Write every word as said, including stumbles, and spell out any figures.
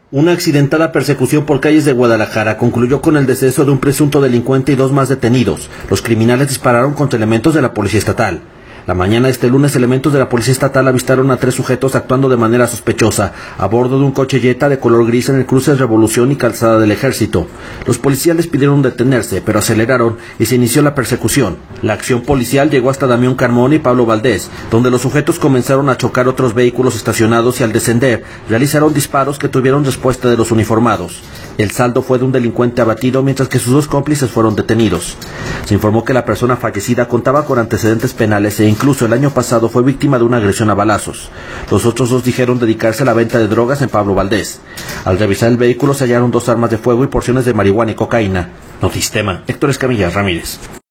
Una accidentada persecución por calles de Guadalajara concluyó con el deceso de un presunto delincuente y dos más detenidos. Los criminales dispararon contra elementos de la policía estatal. La mañana de este lunes, elementos de la policía estatal avistaron a tres sujetos actuando de manera sospechosa a bordo de un coche Jetta de color gris en el cruce de Revolución y Calzada del Ejército. Los policías les pidieron detenerse, pero aceleraron y se inició la persecución. La acción policial llegó hasta Damián Carmona y Pablo Valdés, donde los sujetos comenzaron a chocar otros vehículos estacionados y al descender realizaron disparos que tuvieron respuesta de los uniformados. El saldo fue de un delincuente abatido, mientras que sus dos cómplices fueron detenidos. Se informó que la persona fallecida contaba con antecedentes penales e incluso el año pasado fue víctima de una agresión a balazos. Los otros dos dijeron dedicarse a la venta de drogas en Pablo Valdés. Al revisar el vehículo se hallaron dos armas de fuego y porciones de marihuana y cocaína. Notistema, Héctor Escamilla Ramírez.